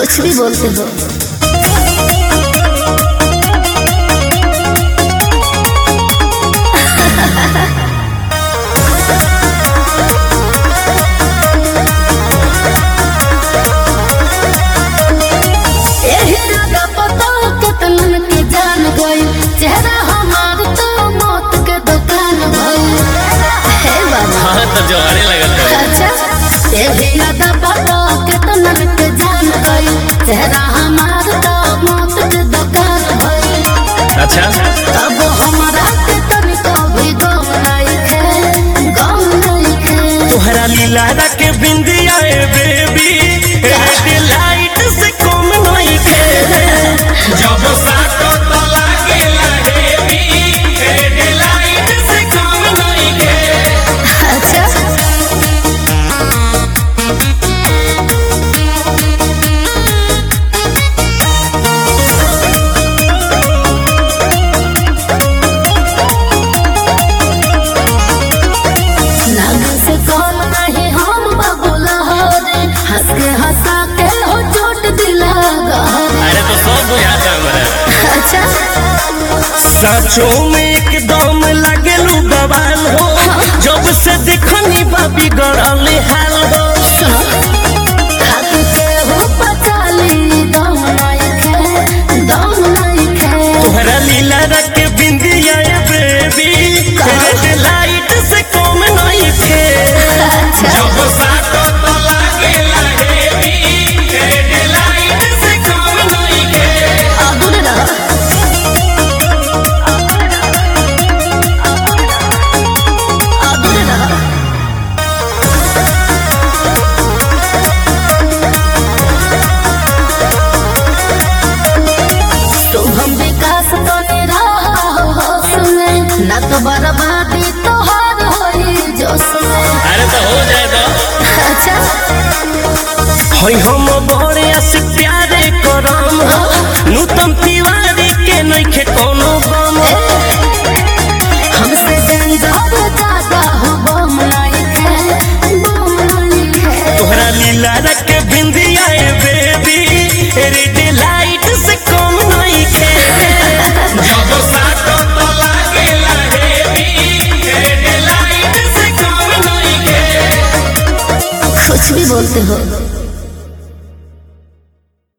कुछ भी बोलते हो। चेहरा हमार तो मौत के दुकान भइल है बाबा। हाँ तो जोरे लगत है। अच्छा तेरी याद पता कितना के जान गई। चेहरा हमार तो मौत के दुकान भइल। अच्छा तब हमारा के तनिको भी गम नहीं है, गम नहीं है। तोहरा लीला के बिंदिया बेबी लाइट से कम नहीं है। जब साथ तो लागेला हेवी लाइट से कम नहीं है। अच्छा नाग से कौन नहीं हम बबुला हो रे। हंस के हंसा के हो चोट दिला गहरे। अरे तो सब बुझाता है। अच्छा सचो में एकदम लगेलू बवाल हो। जब से देखनी बाबी गड़ल हाल हो। खाते से हो पचाली दम नहीं खे, दम नहीं खे। तोहरा लीला के बिंदिया बेबी लाइट से कम नहीं थे। जब साथ तो लागेला हेवी लाइट से कम नहीं है। अबुल रहा अबुल रहा। शुभम विकास तो निराहा हो सुने। ना तो बर्बादी तोहार होई जो सुने। अरे तो हो जाए तो अच्छा हई हम बड़े से प्यारे करम हो। नूतन तिवारी के नइखे कोनो गम हो। हमसे जंजाल ज्यादा हो बम नहीं है, बम नहीं है। तोहरा लीला के बिंदिया बेबी रेड लाइट से कम नहीं है। जब साथ तो लागेला हेवी रेड लाइट से कम नहीं है। कुछ भी बोलते हो।